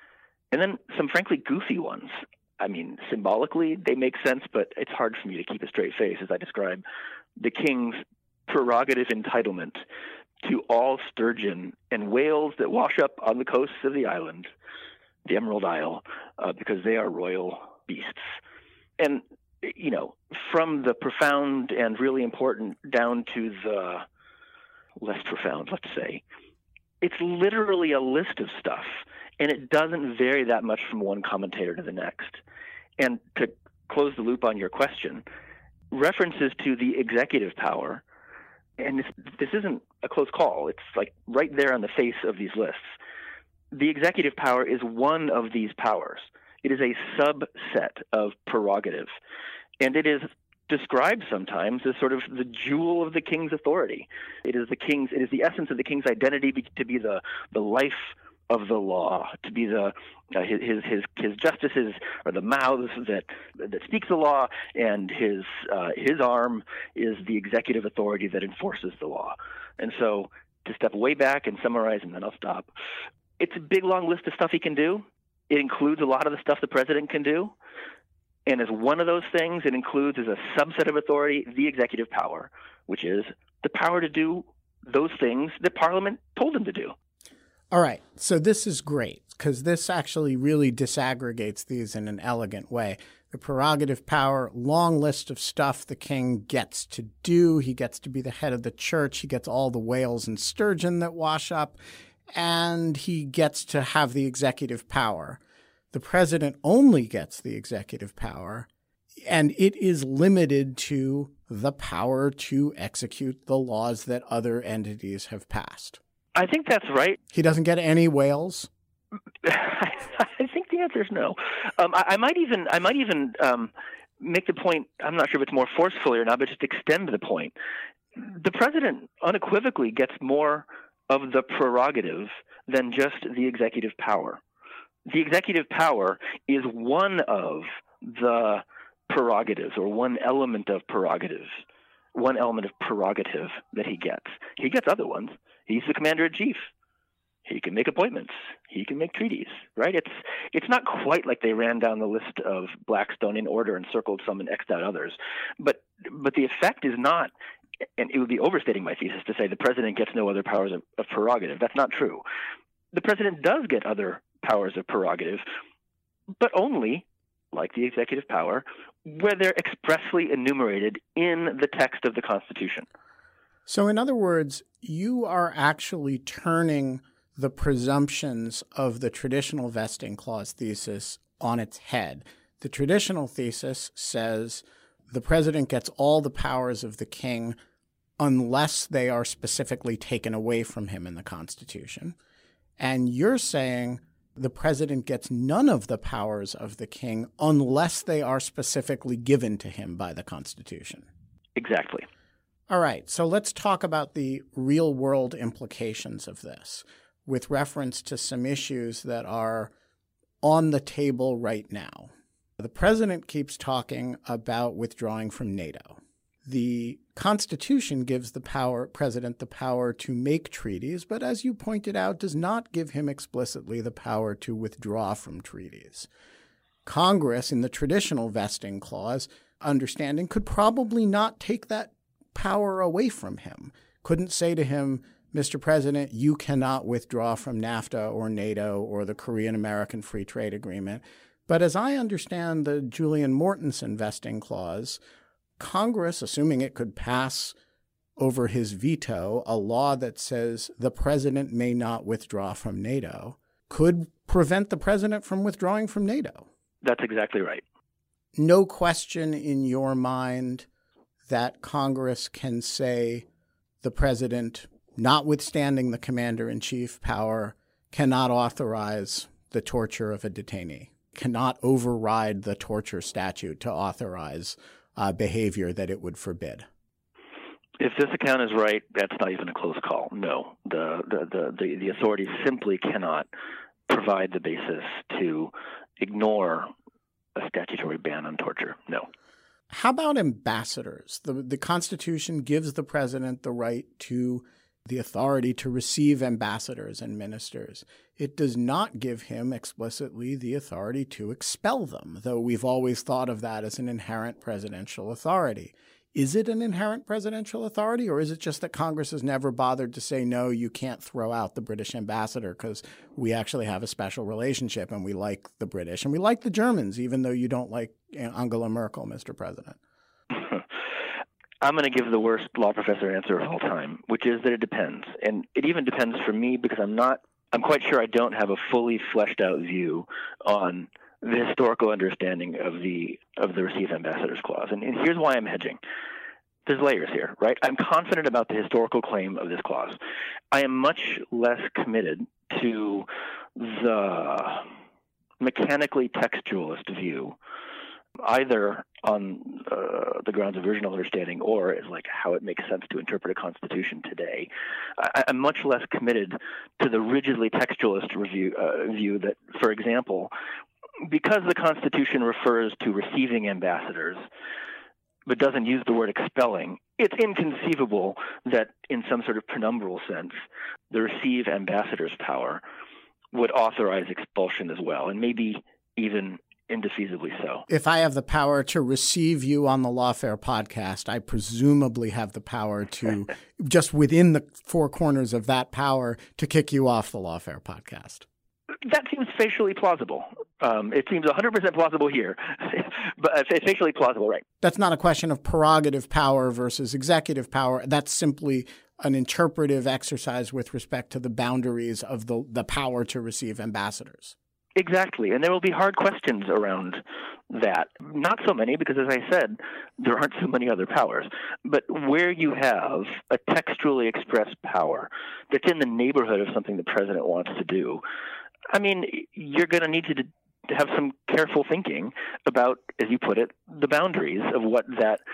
And then some frankly goofy ones. I mean, symbolically, they make sense, but it's hard for me to keep a straight face as I describe the king's prerogative entitlement to all sturgeon and whales that wash up on the coasts of the island, the Emerald Isle, because they are royal beasts. And, you know, from the profound and really important down to the less profound, let's say, it's literally a list of stuff, and it doesn't vary that much from one commentator to the next. And to close the loop on your question, references to the executive power, and this isn't a close call. It's like right there on the face of these lists. The executive power is one of these powers. It is a subset of prerogative, and it is described sometimes as sort of the jewel of the king's authority. It is the essence of the king's identity to be the life of the law, to be his justices are the mouths that speak the law, and his arm is the executive authority that enforces the law. And so, to step way back and summarize, and then I'll stop. It's a big long list of stuff he can do. It includes a lot of the stuff the president can do. And as one of those things, it includes as a subset of authority the executive power, which is the power to do those things that Parliament told him to do. All right. So this is great because this actually really disaggregates these in an elegant way. The prerogative power, long list of stuff the king gets to do. He gets to be the head of the church. He gets all the whales and sturgeon that wash up, and he gets to have the executive power. The president only gets the executive power, and it is limited to the power to execute the laws that other entities have passed. I think that's right. He doesn't get any whales? I think the answer is no. I might even make the point, I'm not sure if it's more forcefully or not, but just extend the point. The president unequivocally gets more of the prerogative than just the executive power. The executive power is one of the prerogatives, or one element of prerogative that he gets. He gets other ones. He's the commander-in-chief. He can make appointments. He can make treaties, right? It's not quite like they ran down the list of Blackstone in order and circled some and X'd out others. But the effect is not, and it would be overstating my thesis to say the president gets no other powers of prerogative. That's not true. The president does get other powers of prerogative, but only, like the executive power, where they're expressly enumerated in the text of the Constitution. So in other words, you are actually turning the presumptions of the traditional vesting clause thesis on its head. The traditional thesis says the president gets all the powers of the king unless they are specifically taken away from him in the Constitution. And you're saying the president gets none of the powers of the king unless they are specifically given to him by the Constitution. Exactly. All right, so let's talk about the real-world implications of this with reference to some issues that are on the table right now. The president keeps talking about withdrawing from NATO. The Constitution gives the president the power to make treaties, but as you pointed out, does not give him explicitly the power to withdraw from treaties. Congress, in the traditional vesting clause understanding, could probably not take that power away from him, couldn't say to him, Mr. President, you cannot withdraw from NAFTA or NATO or the Korean American Free Trade Agreement. But as I understand the Julian Mortensen vesting clause, Congress, assuming it could pass over his veto a law that says the president may not withdraw from NATO, could prevent the president from withdrawing from NATO. That's exactly right. No question in your mind that Congress can say the president, notwithstanding the commander-in-chief power, cannot authorize the torture of a detainee, cannot override the torture statute to authorize behavior that it would forbid. If this account is right, that's not even a close call. No, the authorities simply cannot provide the basis to ignore a statutory ban on torture. No. How about ambassadors? The Constitution gives the president the right to the authority to receive ambassadors and ministers. It does not give him explicitly the authority to expel them, though we've always thought of that as an inherent presidential authority. Is it an inherent presidential authority, or is it just that Congress has never bothered to say, no, you can't throw out the British ambassador because we actually have a special relationship and we like the British and we like the Germans, even though you don't like Angela Merkel, Mr. President? I'm going to give the worst law professor answer of all time, which is that it depends. And it even depends for me because I'm quite sure I don't have a fully fleshed out view on the historical understanding of the Receive Ambassadors Clause. And here's why I'm hedging. There's layers here, right? I'm confident about the historical claim of this clause. I am much less committed to the mechanically textualist view, either on the grounds of original understanding or as like how it makes sense to interpret a constitution today. I'm much less committed to the rigidly textualist view that, for example, because the Constitution refers to receiving ambassadors but doesn't use the word expelling, it's inconceivable that in some sort of penumbral sense, the receive ambassadors power would authorize expulsion as well, and maybe even indefeasibly so. If I have the power to receive you on the Lawfare podcast, I presumably have the power to, just within the four corners of that power, to kick you off the Lawfare podcast. That seems facially plausible. It seems 100% plausible here, but it's facially plausible, right? That's not a question of prerogative power versus executive power. That's simply an interpretive exercise with respect to the boundaries of the power to receive ambassadors. Exactly, and there will be hard questions around that. Not so many, because as I said, there aren't so many other powers. But where you have a textually expressed power that's in the neighborhood of something the president wants to do, I mean, you're going to need to have some careful thinking about, as you put it, the boundaries of what that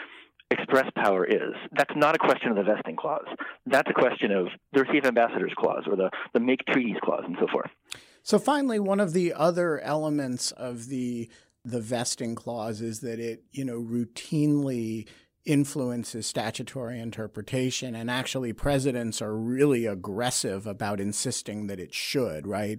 express power is. That's not a question of the vesting clause. That's a question of the receive ambassadors clause or the make treaties clause and so forth. So finally, one of the other elements of the vesting clause is that it, routinely influences statutory interpretation, and actually presidents are really aggressive about insisting that it should, right?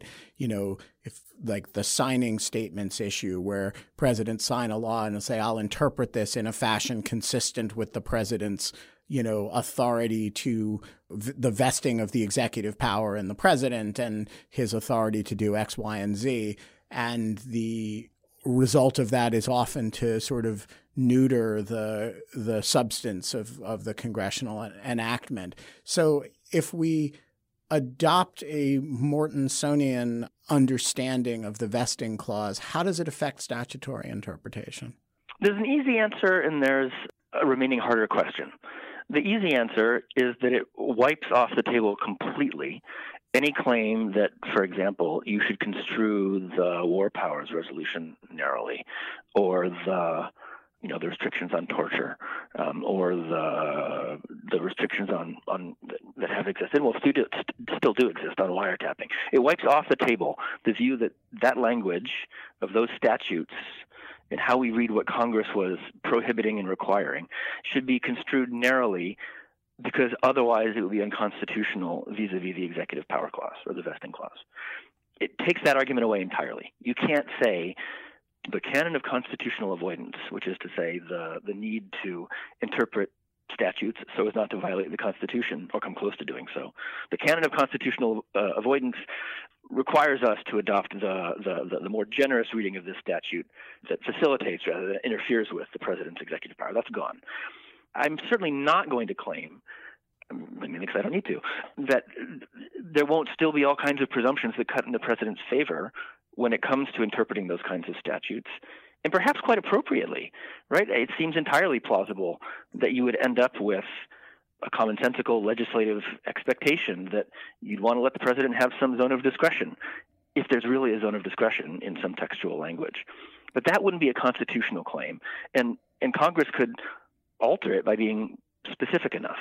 If like the signing statements issue where presidents sign a law and say, I'll interpret this in a fashion consistent with the president's authority to the vesting of the executive power in the president and his authority to do X, Y, and Z. And the result of that is often to sort of neuter the substance of the congressional enactment. So if we adopt a Mortensonian understanding of the vesting clause, how does it affect statutory interpretation? There's an easy answer and there's a remaining harder question. The easy answer is that it wipes off the table completely any claim that, for example, you should construe the War Powers Resolution narrowly, or the restrictions on torture, or the restrictions on that have existed, still do exist on wiretapping. It wipes off the table the view that language of those statutes and how we read what Congress was prohibiting and requiring should be construed narrowly, because otherwise it would be unconstitutional vis-a-vis the executive power clause or the vesting clause. It takes that argument away entirely. You can't say the canon of constitutional avoidance, which is to say the need to interpret statutes so as not to violate the Constitution or come close to doing so. The canon of constitutional avoidance requires us to adopt the more generous reading of this statute that facilitates rather than interferes with the president's executive power. That's gone. I'm certainly not going to claim, because I don't need to, that there won't still be all kinds of presumptions that cut in the president's favor when it comes to interpreting those kinds of statutes, and perhaps quite appropriately, right? It seems entirely plausible that you would end up with a commonsensical legislative expectation that you'd want to let the president have some zone of discretion, if there's really a zone of discretion in some textual language. But that wouldn't be a constitutional claim, and Congress could alter it by being specific enough.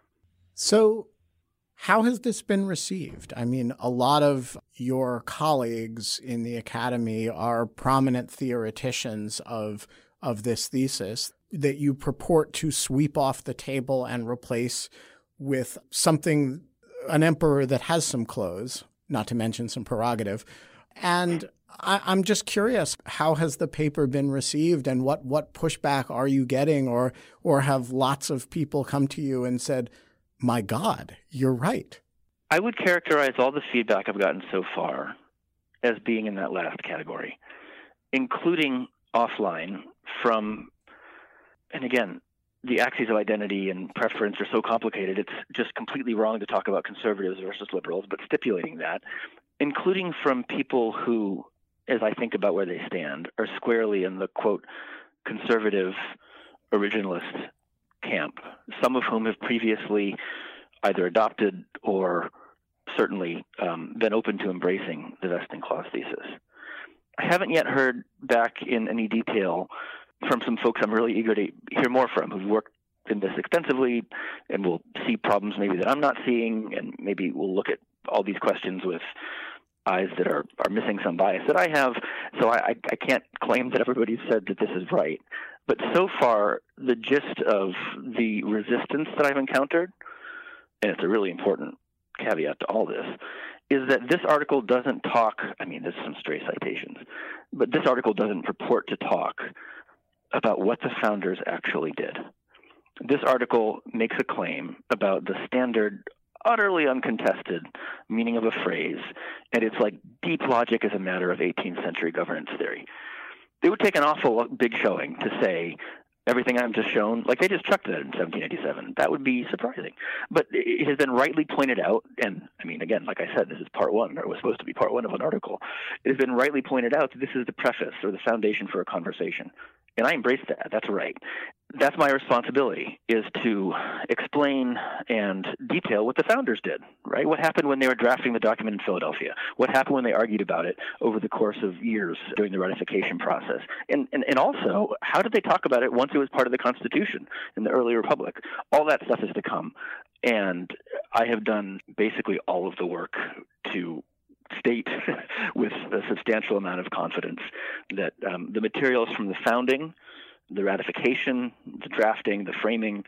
So how has this been received? I mean, a lot of your colleagues in the academy are prominent theoreticians of this thesis that you purport to sweep off the table and replace with something, an emperor that has some clothes, not to mention some prerogative. And I'm just curious, how has the paper been received, and what pushback are you getting, or have lots of people come to you and said, my God, you're right? I would characterize all the feedback I've gotten so far as being in that last category, including offline from, and again, the axes of identity and preference are so complicated, it's just completely wrong to talk about conservatives versus liberals, but stipulating that, including from people who, as I think about where they stand, are squarely in the, quote, conservative originalist camp, some of whom have previously either adopted or certainly been open to embracing the vesting clause thesis. I haven't yet heard back in any detail from some folks I'm really eager to hear more from, who've worked in this extensively and will see problems maybe that I'm not seeing, and maybe we'll look at all these questions with eyes that are missing some bias that I have. So I can't claim that everybody's said that this is right. But so far, the gist of the resistance that I've encountered, and it's a really important caveat to all this, is that this article doesn't talk, there's some stray citations, but this article doesn't purport to talk about what the founders actually did. This article makes a claim about the standard, utterly uncontested meaning of a phrase, and it's like deep logic as a matter of 18th century governance theory. It would take an awful big showing to say everything I've just shown, like they just chucked it in 1787. That would be surprising. But it has been rightly pointed out, and again, like I said, this is part one, or it was supposed to be part one of an article. It has been rightly pointed out that this is the preface or the foundation for a conversation. And I embrace that. That's right. that's my responsibility, is to explain and detail what the founders did, right? What happened when they were drafting the document in Philadelphia? What happened when they argued about it over the course of years during the ratification process? And also, how did they talk about it once it was part of the Constitution in the early Republic? All that stuff is to come. And I have done basically all of the work to state with a substantial amount of confidence that the materials from the founding, the ratification, the drafting, the framing,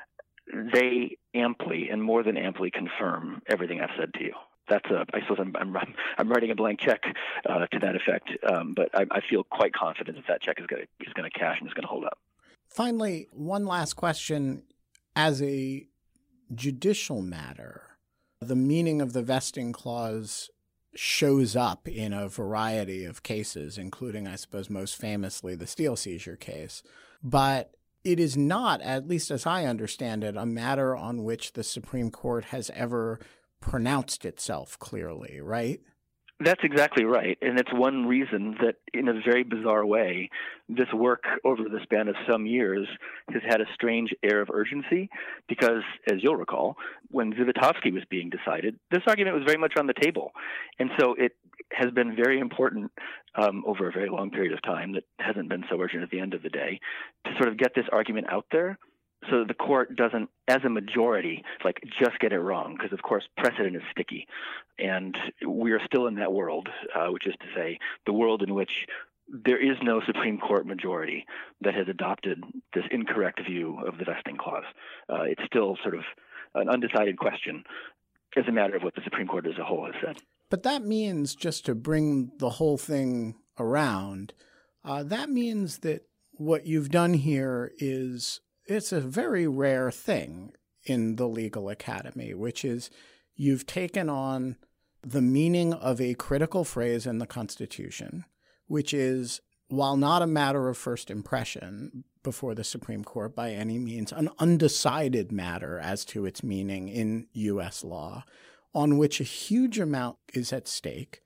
they amply and more than amply confirm everything I've said to you. I suppose I'm writing a blank check to that effect, but I feel quite confident that check is going to cash and is going to hold up. Finally, one last question. As a judicial matter, the meaning of the vesting clause shows up in a variety of cases, including, I suppose, most famously the steel seizure case. But it is not, at least as I understand it, a matter on which the Supreme Court has ever pronounced itself clearly, right? That's exactly right. And it's one reason that, in a very bizarre way, this work over the span of some years has had a strange air of urgency because, as you'll recall, when Zivotofsky was being decided, this argument was very much on the table. And so it has been very important over a very long period of time that hasn't been so urgent at the end of the day to sort of get this argument out there so that the court doesn't, as a majority, just get it wrong, because, of course, precedent is sticky. And we are still in that world, which is to say the world in which there is no Supreme Court majority that has adopted this incorrect view of the vesting clause. It's still sort of an undecided question as a matter of what the Supreme Court as a whole has said. But that means, just to bring the whole thing around, that means that what you've done here is it's a very rare thing in the legal academy, which is you've taken on the meaning of a critical phrase in the Constitution, which is, while not a matter of first impression before the Supreme Court by any means, an undecided matter as to its meaning in U.S. law, on which a huge amount is at stake.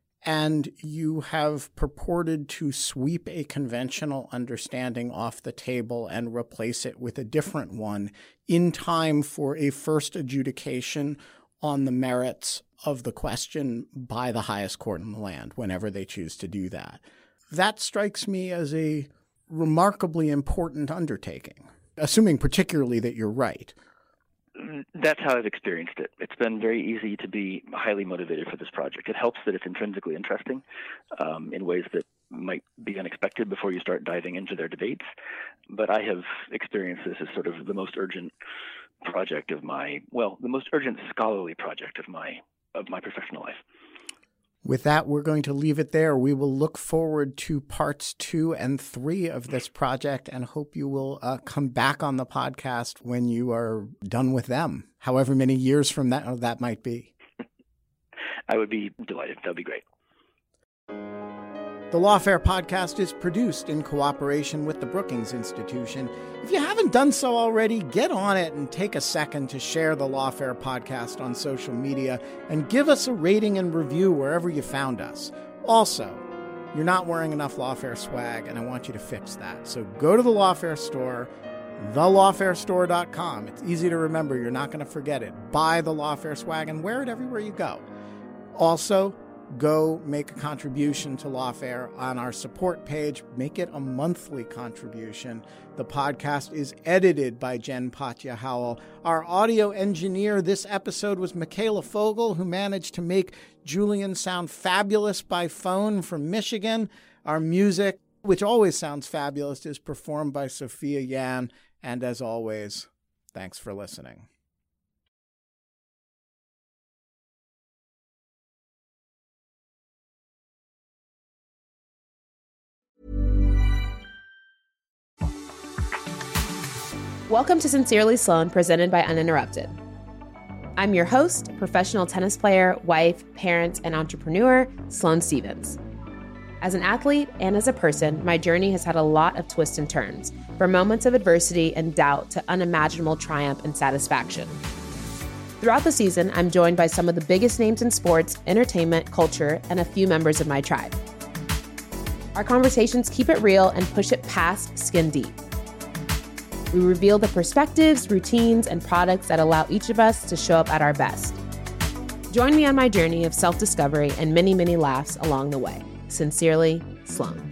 And you have purported to sweep a conventional understanding off the table and replace it with a different one in time for a first adjudication on the merits of the question by the highest court in the land, whenever they choose to do that. That strikes me as a remarkably important undertaking, assuming particularly that you're right. That's how I've experienced it. It's been very easy to be highly motivated for this project. It helps that it's intrinsically interesting in ways that might be unexpected before you start diving into their debates. But I have experienced this as sort of the most urgent project of the most urgent scholarly project of my professional life. With that, we're going to leave it there. We will look forward to parts 2 and 3 of this project and hope you will come back on the podcast when you are done with them, however many years from that might be. I would be delighted. That would be great. The Lawfare podcast is produced in cooperation with the Brookings Institution. If you haven't done so already, get on it and take a second to share the Lawfare podcast on social media and give us a rating and review wherever you found us. Also, you're not wearing enough Lawfare swag, and I want you to fix that. So go to the Lawfare store, thelawfarestore.com. It's easy to remember. You're not going to forget it. Buy the Lawfare swag and wear it everywhere you go. Also, go make a contribution to Lawfare on our support page. Make it a monthly contribution. The podcast is edited by Jen Patja Howell. Our audio engineer this episode was Michaela Fogel, who managed to make Julian sound fabulous by phone from Michigan. Our music, which always sounds fabulous, is performed by Sophia Yan. And as always, thanks for listening. Welcome to Sincerely Sloan, presented by Uninterrupted. I'm your host, professional tennis player, wife, parent, and entrepreneur, Sloane Stevens. As an athlete and as a person, my journey has had a lot of twists and turns, from moments of adversity and doubt to unimaginable triumph and satisfaction. Throughout the season, I'm joined by some of the biggest names in sports, entertainment, culture, and a few members of my tribe. Our conversations keep it real and push it past skin deep. We reveal the perspectives, routines, and products that allow each of us to show up at our best. Join me on my journey of self-discovery and many, many laughs along the way. Sincerely, Sloan.